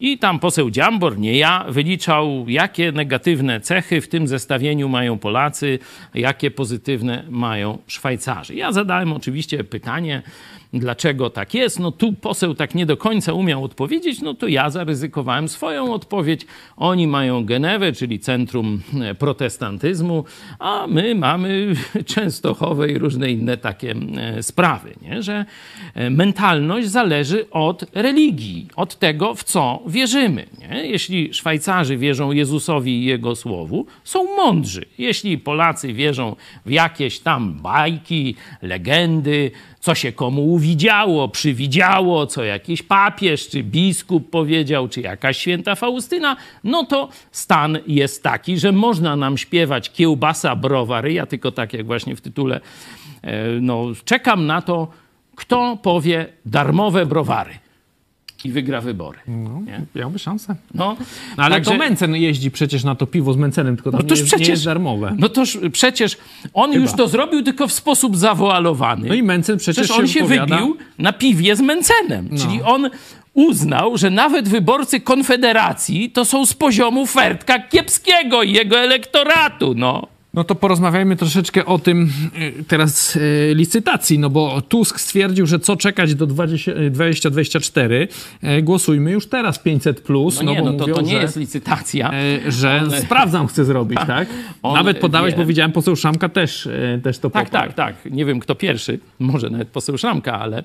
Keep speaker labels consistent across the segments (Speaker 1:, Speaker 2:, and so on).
Speaker 1: I tam poseł Dziambor, nie ja, wyliczał, jakie negatywne cechy w tym zestawieniu mają Polacy, jakie pozytywne mają Szwajcarzy. Ja zadałem oczywiście pytanie, dlaczego tak jest. No tu poseł tak nie do końca umiał odpowiedzieć, no to ja zaryzykowałem swoją odpowiedź. Oni mają Genewę, czyli centrum protestantyzmu, a my mamy Częstochowę i różne inne takie sprawy, nie? Że mentalność zależy od religii, od tego, w co wierzymy. Nie? Jeśli Szwajcarzy wierzą Jezusowi i Jego słowu, są mądrzy. Jeśli Polacy wierzą w jakieś tam bajki, legendy, co się komu uwidziało, przywidziało, co jakiś papież czy biskup powiedział, czy jakaś święta Faustyna, no to stan jest taki, że można nam śpiewać kiełbasa, browary. Ja tylko tak jak właśnie w tytule czekam na to, kto powie darmowe browary i wygra wybory.
Speaker 2: No, miałby szansę.
Speaker 1: No,
Speaker 2: ale także to Mencen jeździ przecież na to piwo z Mencenem, tylko tam nie jest darmowe.
Speaker 1: No toż przecież on już to zrobił, tylko w sposób zawoalowany.
Speaker 2: No i Mencen przecież
Speaker 1: on się wybił na piwie z Mencenem. No. Czyli on uznał, że nawet wyborcy Konfederacji to są z poziomu Fertka Kiepskiego i jego elektoratu, no.
Speaker 2: No to porozmawiajmy troszeczkę o tym teraz licytacji, no bo Tusk stwierdził, że co czekać do 2024, głosujmy już teraz 500+.
Speaker 1: No nie, no to nie jest licytacja.
Speaker 2: Że sprawdzam chce zrobić, tak? Nawet podałeś, bo widziałem poseł Szramka też to poparł.
Speaker 1: Tak. Nie wiem kto pierwszy, może nawet poseł Szramka, ale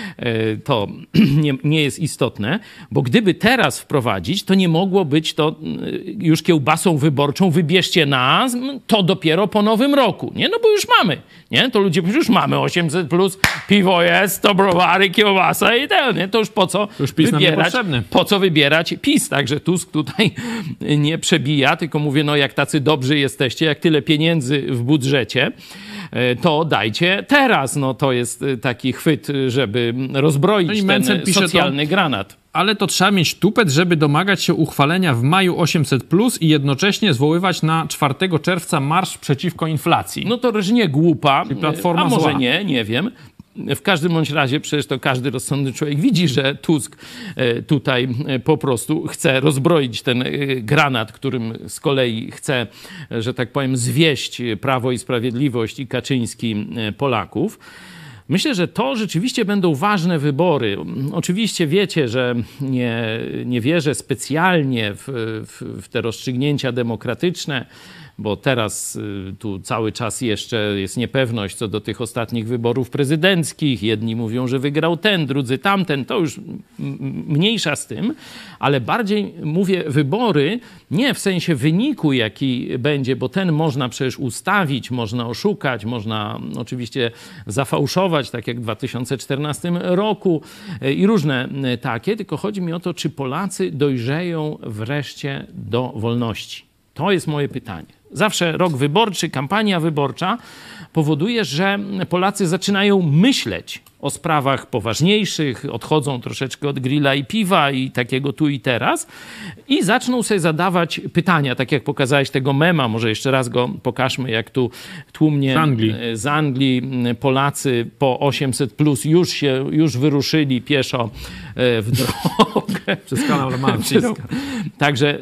Speaker 1: to nie jest istotne, bo gdyby teraz wprowadzić, to nie mogło być to już kiełbasą wyborczą, wybierzcie nas, to dopiero po nowym roku, nie? No bo już mamy, nie? To ludzie już mamy 800+, piwo jest, to browary, kiełbasa i nie? To już po co
Speaker 2: już PiS
Speaker 1: wybierać? Po co wybierać PiS? Także Tusk tutaj nie przebija, tylko mówię, no jak tacy dobrzy jesteście, jak tyle pieniędzy w budżecie, to dajcie teraz. No to jest taki chwyt, żeby rozbroić ten socjalny granat.
Speaker 2: Ale to trzeba mieć tupet, żeby domagać się uchwalenia w maju 800+ i jednocześnie zwoływać na 4 czerwca marsz przeciwko inflacji.
Speaker 1: No to też nie głupa,
Speaker 2: Platforma
Speaker 1: a może
Speaker 2: zła.
Speaker 1: nie wiem. W każdym bądź razie przecież to każdy rozsądny człowiek widzi, że Tusk tutaj po prostu chce rozbroić ten granat, którym z kolei chce, że tak powiem, zwieść Prawo i Sprawiedliwość i Kaczyński Polaków. Myślę, że to rzeczywiście będą ważne wybory. Oczywiście wiecie, że nie wierzę specjalnie w te rozstrzygnięcia demokratyczne, bo teraz tu cały czas jeszcze jest niepewność co do tych ostatnich wyborów prezydenckich. Jedni mówią, że wygrał ten, drudzy tamten. To już mniejsza z tym, ale bardziej mówię wybory nie w sensie wyniku, jaki będzie, bo ten można przecież ustawić, można oszukać, można oczywiście zafałszować, tak jak w 2014 roku i różne takie, tylko chodzi mi o to, czy Polacy dojrzeją wreszcie do wolności. To jest moje pytanie. Zawsze rok wyborczy, kampania wyborcza powoduje, że Polacy zaczynają myśleć o sprawach poważniejszych, odchodzą troszeczkę od grilla i piwa i takiego tu i teraz i zaczną sobie zadawać pytania, tak jak pokazałeś tego mema, może jeszcze raz go pokażmy, jak tu tłumnie z Anglii Polacy po 800+ już wyruszyli pieszo w drogę.
Speaker 2: Przez kanał La Manche.
Speaker 1: Także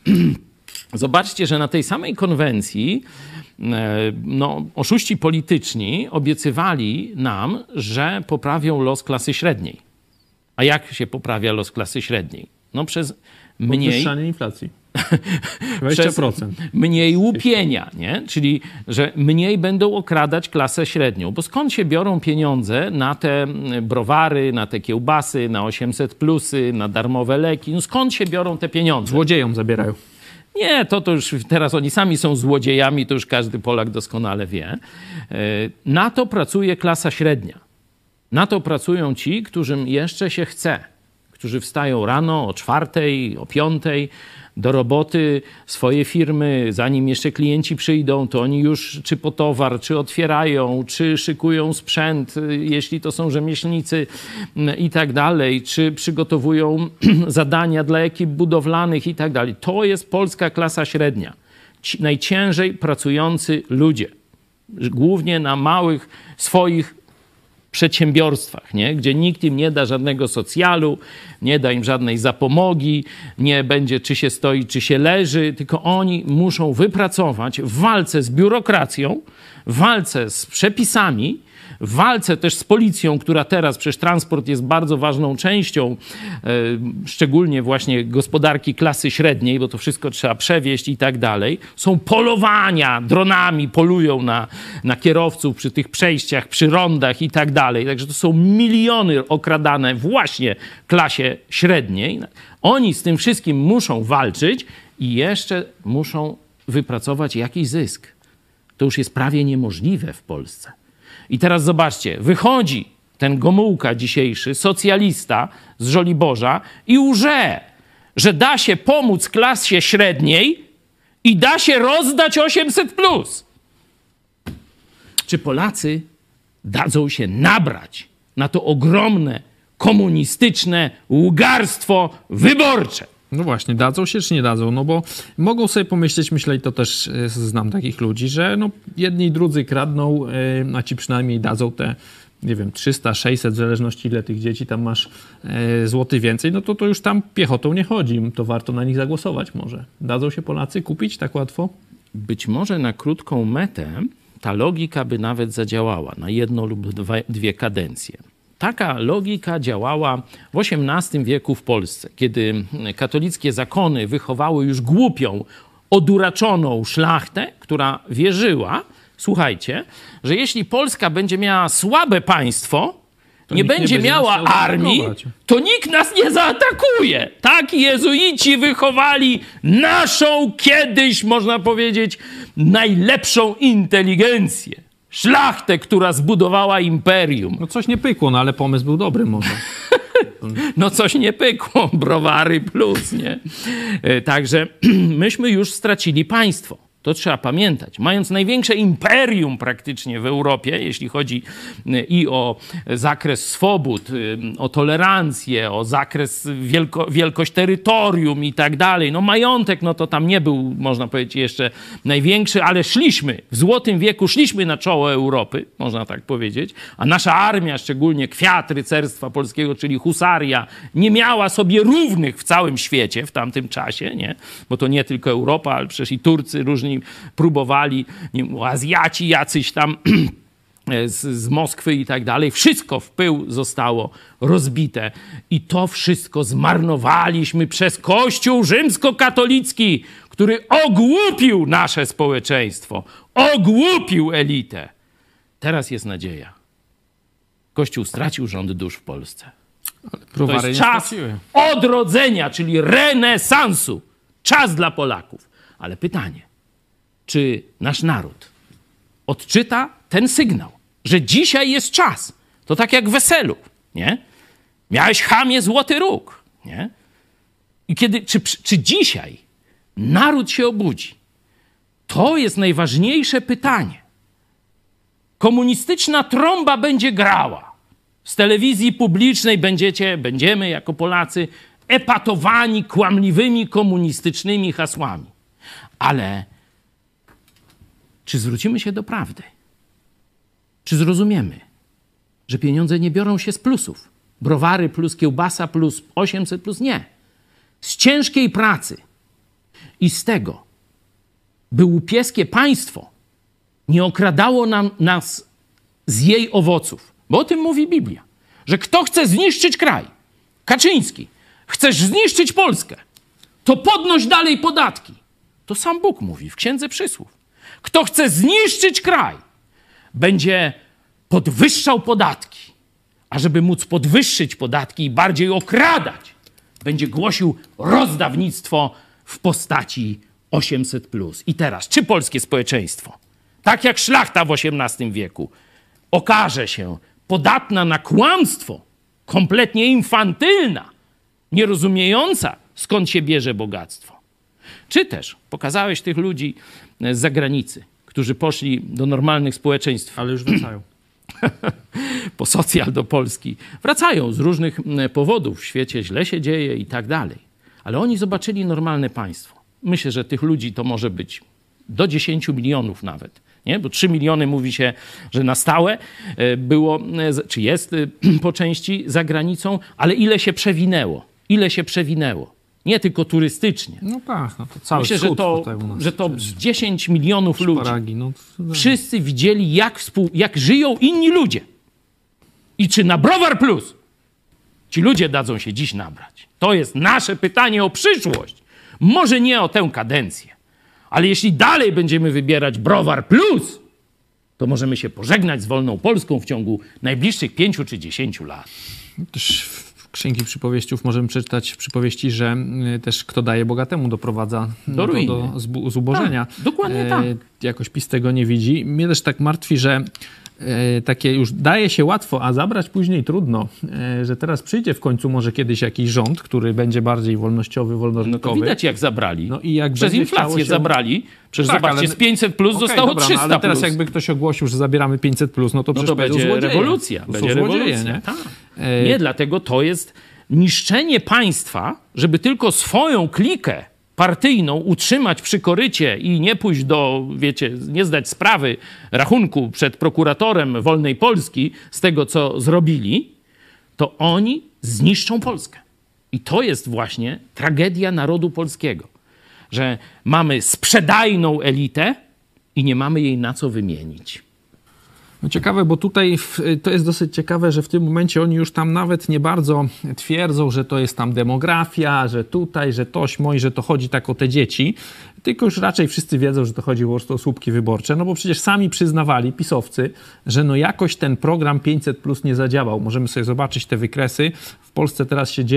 Speaker 1: zobaczcie, że na tej samej konwencji oszuści polityczni obiecywali nam, że poprawią los klasy średniej. A jak się poprawia los klasy średniej? No przez
Speaker 2: podwyższanie inflacji. 20%.
Speaker 1: Mniej łupienia, nie? Czyli, że mniej będą okradać klasę średnią. Bo skąd się biorą pieniądze na te browary, na te kiełbasy, na 800+, na darmowe leki? No skąd się biorą te pieniądze?
Speaker 2: Złodziejom zabierają.
Speaker 1: Nie, to już teraz oni sami są złodziejami, to już każdy Polak doskonale wie. Na to pracuje klasa średnia. Na to pracują ci, którym jeszcze się chce. Którzy wstają rano o 4, o 5 do roboty, swoje firmy, zanim jeszcze klienci przyjdą, to oni już czy po towar, czy otwierają, czy szykują sprzęt, jeśli to są rzemieślnicy i tak dalej, czy przygotowują zadania dla ekip budowlanych i tak dalej. To jest polska klasa średnia. Najciężej pracujący ludzie. Głównie na małych swoich przedsiębiorstwach, nie? Gdzie nikt im nie da żadnego socjalu, nie da im żadnej zapomogi, nie będzie czy się stoi, czy się leży, tylko oni muszą wypracować w walce z biurokracją, w walce z przepisami, w walce też z policją, która teraz, przecież transport jest bardzo ważną częścią, szczególnie właśnie gospodarki klasy średniej, bo to wszystko trzeba przewieźć i tak dalej. Są polowania, dronami polują na kierowców przy tych przejściach, przy rondach i tak dalej. Także to są miliony okradane właśnie klasie średniej. Oni z tym wszystkim muszą walczyć i jeszcze muszą wypracować jakiś zysk. To już jest prawie niemożliwe w Polsce. I teraz zobaczcie, wychodzi ten Gomułka dzisiejszy, socjalista z Żoliborza i łże, że da się pomóc klasie średniej i da się rozdać 800+. Czy Polacy dadzą się nabrać na to ogromne komunistyczne łgarstwo wyborcze?
Speaker 2: No właśnie, dadzą się czy nie dadzą? No bo mogą sobie pomyśleć, myślę, i to też znam takich ludzi, że no jedni i drudzy kradną, a ci przynajmniej dadzą te, nie wiem, 300, 600, w zależności ile tych dzieci tam masz złoty więcej, no to już tam piechotą nie chodzi. To warto na nich zagłosować może. Dadzą się Polacy kupić tak łatwo?
Speaker 1: Być może na krótką metę ta logika by nawet zadziałała na jedną lub dwie kadencje. Taka logika działała w XVIII wieku w Polsce, kiedy katolickie zakony wychowały już głupią, oduraczoną szlachtę, która wierzyła, słuchajcie, że jeśli Polska będzie miała słabe państwo, nie będzie miała armii, to nikt nas nie zaatakuje. Tak jezuici wychowali naszą kiedyś, można powiedzieć, najlepszą inteligencję. Szlachtę, która zbudowała imperium.
Speaker 2: No coś nie pykło, no ale pomysł był dobry może.
Speaker 1: No coś nie pykło, browary plus, nie? Także myśmy już stracili państwo. To trzeba pamiętać. Mając największe imperium praktycznie w Europie, jeśli chodzi i o zakres swobód, o tolerancję, o zakres, wielkość terytorium i tak dalej. No majątek, no to tam nie był, można powiedzieć, jeszcze największy, ale szliśmy, w Złotym Wieku szliśmy na czoło Europy, można tak powiedzieć, a nasza armia, szczególnie kwiat rycerstwa polskiego, czyli husaria, nie miała sobie równych w całym świecie w tamtym czasie, nie? Bo to nie tylko Europa, ale przecież i Turcy różni próbowali, nie wiem, Azjaci jacyś tam z Moskwy i tak dalej. Wszystko w pył zostało rozbite. I to wszystko zmarnowaliśmy przez Kościół rzymskokatolicki, który ogłupił nasze społeczeństwo, ogłupił elitę. Teraz jest nadzieja. Kościół stracił rząd dusz w Polsce. To jest czas odrodzenia, czyli renesansu. Czas dla Polaków. Ale pytanie, czy nasz naród odczyta ten sygnał, że dzisiaj jest czas? To tak jak w weselu, nie? Miałeś, chamie, złoty róg, nie? I czy dzisiaj naród się obudzi? To jest najważniejsze pytanie. Komunistyczna trąba będzie grała. Z telewizji publicznej będziemy jako Polacy epatowani kłamliwymi komunistycznymi hasłami. Ale czy zwrócimy się do prawdy? Czy zrozumiemy, że pieniądze nie biorą się z plusów? Browary plus kiełbasa plus 800 plus nie. Z ciężkiej pracy i z tego, by łupieskie państwo nie okradało nas z jej owoców. Bo o tym mówi Biblia, że kto chce zniszczyć kraj, Kaczyński, chcesz zniszczyć Polskę, to podnoś dalej podatki. To sam Bóg mówi w Księdze Przysłów. Kto chce zniszczyć kraj, będzie podwyższał podatki. A żeby móc podwyższyć podatki i bardziej okradać, będzie głosił rozdawnictwo w postaci 800+. I teraz, czy polskie społeczeństwo, tak jak szlachta w XVIII wieku, okaże się podatna na kłamstwo, kompletnie infantylna, nierozumiejąca, skąd się bierze bogactwo? Czy też pokazałeś tych ludzi z zagranicy, którzy poszli do normalnych społeczeństw.
Speaker 2: Ale już wracają.
Speaker 1: Po socjal do Polski. Wracają z różnych powodów. W świecie źle się dzieje i tak dalej. Ale oni zobaczyli normalne państwo. Myślę, że tych ludzi to może być do 10 milionów nawet. Nie? Bo 3 miliony mówi się, że na stałe było, czy jest po części za granicą, ale ile się przewinęło? Ile się przewinęło? Nie tylko turystycznie.
Speaker 2: No tak, no to cały
Speaker 1: Myślę, że to 10 milionów ludzi. Wszyscy widzieli, jak żyją inni ludzie. I czy na Browar Plus ci ludzie dadzą się dziś nabrać? To jest nasze pytanie o przyszłość. Może nie o tę kadencję, ale jeśli dalej będziemy wybierać Browar Plus, to możemy się pożegnać z wolną Polską w ciągu najbliższych 5 czy 10 lat.
Speaker 2: Też w Księgi Przypowieściów możemy przeczytać w przypowieści, że też kto daje bogatemu doprowadza do ruiny, do zubożenia.
Speaker 1: Tak, dokładnie tak.
Speaker 2: Jakoś PiS tego nie widzi. Mnie też tak martwi, że takie już daje się łatwo, a zabrać później trudno, że teraz przyjdzie w końcu może kiedyś jakiś rząd, który będzie bardziej wolnościowy, wolnorynkowy.
Speaker 1: No to widać jak zabrali.
Speaker 2: No i jak
Speaker 1: przez inflację zabrali. Przecież
Speaker 2: tak,
Speaker 1: zobaczcie, z 500 plus zostało 300
Speaker 2: ale teraz
Speaker 1: plus.
Speaker 2: jakby ktoś ogłosił, że zabieramy 500 plus, no to przecież
Speaker 1: to będzie rewolucja. Będzie rewolucja.
Speaker 2: Nie?
Speaker 1: Tak. Nie, dlatego to jest niszczenie państwa, żeby tylko swoją klikę partyjną utrzymać przy korycie i nie pójść do, wiecie, nie zdać sprawy, rachunku przed prokuratorem wolnej Polski z tego, co zrobili, to oni zniszczą Polskę. I to jest właśnie tragedia narodu polskiego, że mamy sprzedajną elitę i nie mamy jej na co wymienić.
Speaker 2: No ciekawe, bo tutaj to jest dosyć ciekawe, że w tym momencie oni już tam nawet nie bardzo twierdzą, że to jest tam demografia, że tutaj, że tośmo i że to chodzi tak o te dzieci, tylko już raczej wszyscy wiedzą, że to chodzi po prostu o słupki wyborcze, no bo przecież sami przyznawali, pisowcy, że no jakoś ten program 500 plus nie zadziałał. Możemy sobie zobaczyć te wykresy. W Polsce teraz się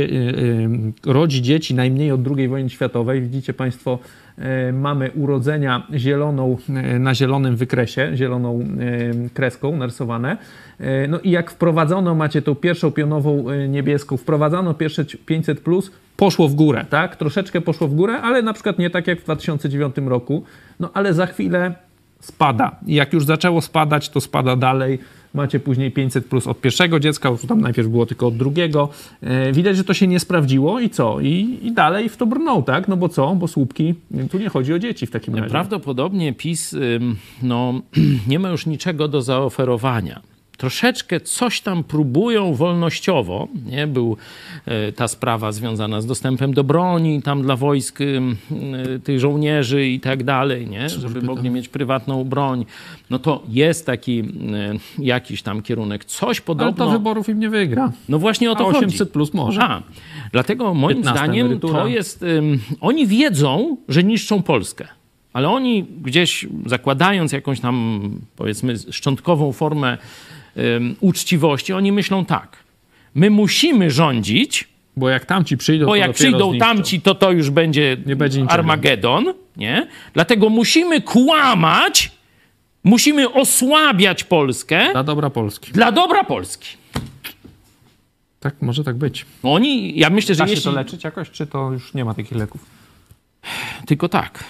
Speaker 2: rodzi dzieci najmniej od II wojny światowej. Widzicie państwo, mamy urodzenia na zielonym wykresie, zieloną kreską narysowane. No i jak wprowadzono, macie tą pierwszą pionową niebieską, wprowadzono pierwsze 500+, poszło w górę, tak? Troszeczkę poszło w górę, ale na przykład nie tak jak w 2009 roku. No ale za chwilę spada. I jak już zaczęło spadać, to spada dalej. Macie później 500+ od pierwszego dziecka, bo tam najpierw było tylko od drugiego. Widać, że to się nie sprawdziło i co? I dalej w to brną, tak? No bo co? Bo słupki, tu nie chodzi o dzieci w takim razie.
Speaker 1: Prawdopodobnie PiS nie ma już niczego do zaoferowania. Troszeczkę coś tam próbują wolnościowo. Nie? Był ta sprawa związana z dostępem do broni, tam dla wojsk tych żołnierzy i tak dalej, nie? Żeby mogli mieć prywatną broń. No to jest taki jakiś tam kierunek. Coś podobno...
Speaker 2: Ale to wyborów im nie wygra.
Speaker 1: No właśnie o to chodzi.
Speaker 2: 800+ może.
Speaker 1: Dlatego moim zdaniem emerytura. To jest... Oni wiedzą, że niszczą Polskę. Ale oni gdzieś zakładając jakąś tam, powiedzmy, szczątkową formę uczciwości, oni myślą tak. My musimy rządzić,
Speaker 2: bo jak tamci przyjdą,
Speaker 1: bo jak przyjdą tamci, to już będzie Armagedon, nie? Dlatego musimy kłamać, musimy osłabiać Polskę.
Speaker 2: Dla dobra Polski.
Speaker 1: Dla dobra Polski.
Speaker 2: Tak, może tak być.
Speaker 1: Ja myślę, że
Speaker 2: da się to leczyć jakoś, czy to już nie ma takich leków?
Speaker 1: Tylko tak.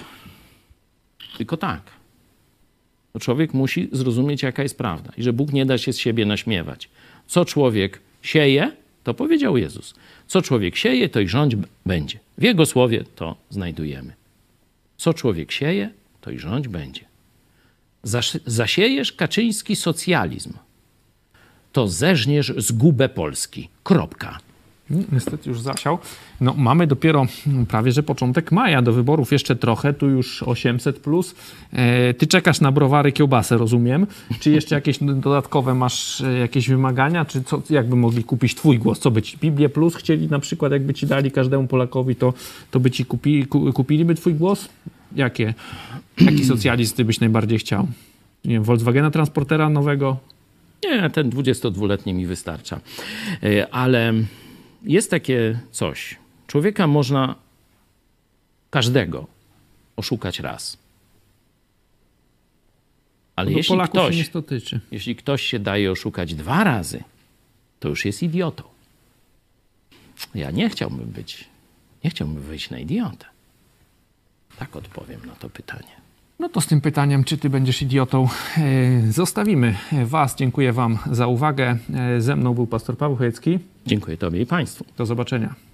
Speaker 1: To człowiek musi zrozumieć, jaka jest prawda i że Bóg nie da się z siebie naśmiewać. Co człowiek sieje, to powiedział Jezus. Co człowiek sieje, to i rządź będzie. W Jego słowie to znajdujemy. Co człowiek sieje, to i rządź będzie. Zasiejesz kaczyński socjalizm, to zeżniesz zgubę Polski. Kropka.
Speaker 2: Niestety już zasiał. No, mamy dopiero prawie, że początek maja. Do wyborów jeszcze trochę. Tu już 800+. Ty czekasz na browary, kiełbasę, rozumiem. Czy jeszcze jakieś dodatkowe masz jakieś wymagania? Czy co, jakby mogli kupić twój głos? Co by ci? Biblię Plus chcieli na przykład, jakby ci dali każdemu Polakowi, to by ci kupiliby twój głos? Jaki socjalizm ty byś najbardziej chciał? Nie wiem, Volkswagena Transportera nowego?
Speaker 1: Nie, ten 22-letni mi wystarcza. Ale... jest takie coś. Człowieka można każdego oszukać raz. Ale jeśli ktoś się daje oszukać 2 razy, to już jest idiotą. Ja nie chciałbym wyjść na idiotę. Tak odpowiem na to pytanie.
Speaker 2: No to z tym pytaniem, czy ty będziesz idiotą, zostawimy was. Dziękuję wam za uwagę. Ze mną był pastor Paweł Chojecki.
Speaker 1: Dziękuję tobie i państwu.
Speaker 2: Do zobaczenia.